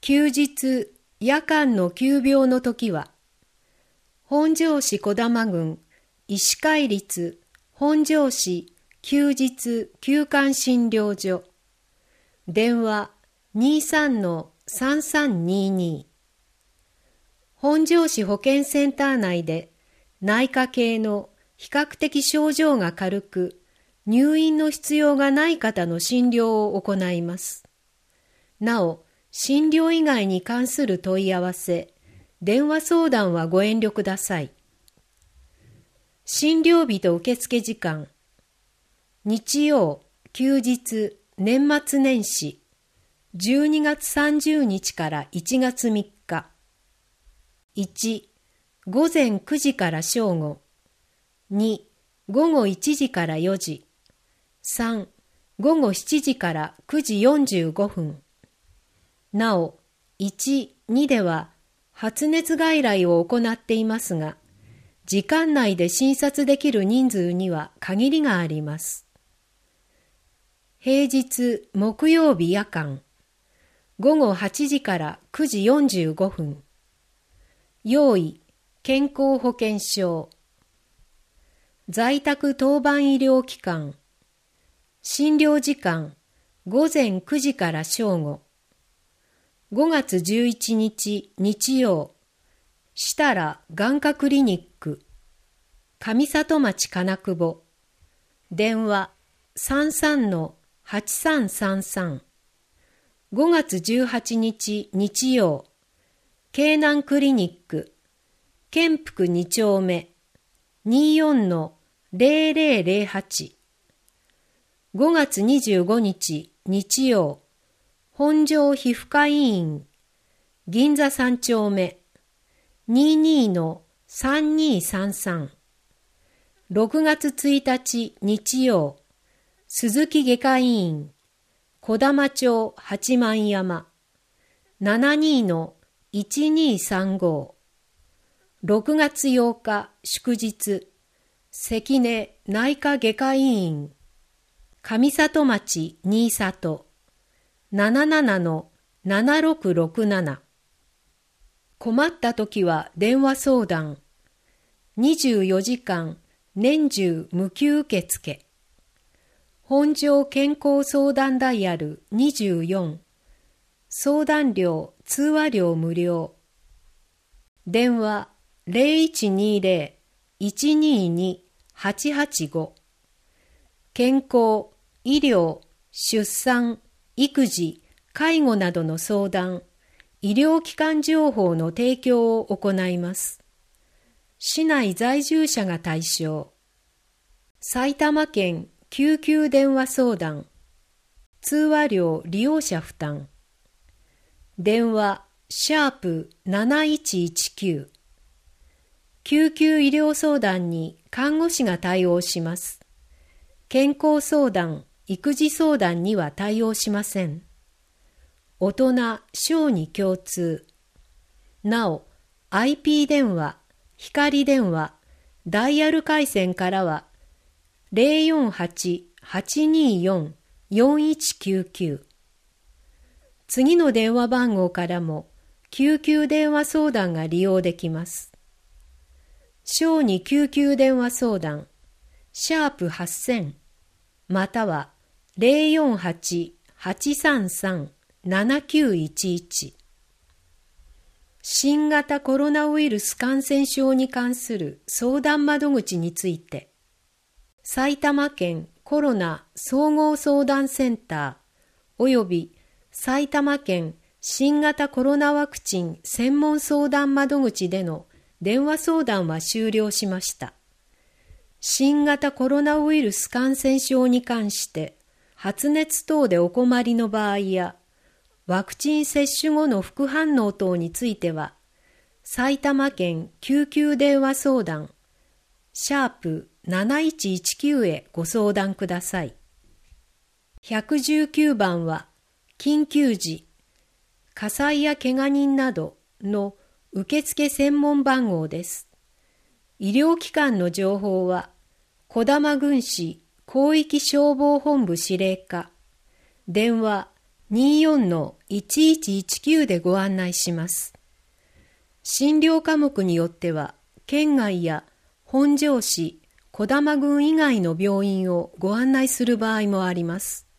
休日、夜間の急病の時は、本庄市児玉郡医師会立本庄市休日休館診療所、電話 23-3322。本庄市保健センター内で内科系の比較的症状が軽く入院の必要がない方の診療を行います。なお、診療以外に関する問い合わせ、電話相談はご遠慮ください。診療日と受付時間。日曜、休日、年末年始、12月30日から1月3日。1、午前9時から正午。2、午後1時から4時。3、午後7時から9時45分。なお、1、2では発熱外来を行っていますが、時間内で診察できる人数には限りがあります。平日、木曜日夜間、午後8時から9時45分。用意、健康保険証。在宅当番医療機関。診療時間、午前9時から正午。5月11日日曜、設楽眼科クリニック、上里町金久保、電話 33-8333。5月18日日曜、京南クリニック、建福2丁目、24-0008。5月25日日曜、本庄皮膚科医院、銀座3丁目、22-3233。6月1日日曜、鈴木外科医院、児玉町八幡山、72-1235。6月8日祝日、関根内科外科医院、上里町新里、77-7667。困ったときは電話相談。24時間年中無給受付。本庄健康相談ダイヤル24。相談料、通話料無料。電話 0120-122-885。健康、医療、出産、育児、介護などの相談、医療機関情報の提供を行います。市内在住者が対象。埼玉県救急電話相談。通話料利用者負担。電話#7119。救急医療相談に看護師が対応します。健康相談、育児相談には対応しません。大人、小児共通。なお、IP 電話、光電話、ダイヤル回線からは 048-824-4199。次の電話番号からも救急電話相談が利用できます。小児救急電話相談、#8000、または048-833-7911。新型コロナウイルス感染症に関する相談窓口について、埼玉県コロナ総合相談センターおよび埼玉県新型コロナワクチン専門相談窓口での電話相談は終了しました。新型コロナウイルス感染症に関して発熱等でお困りの場合や、ワクチン接種後の副反応等については、埼玉県救急電話相談、#7119 へご相談ください。119番は、緊急時、火災や怪我人などの受付専門番号です。医療機関の情報は、児玉郡市広域消防本部司令課、電話 24-1119でご案内します。診療科目によっては、県外や本庄市、児玉郡以外の病院をご案内する場合もあります。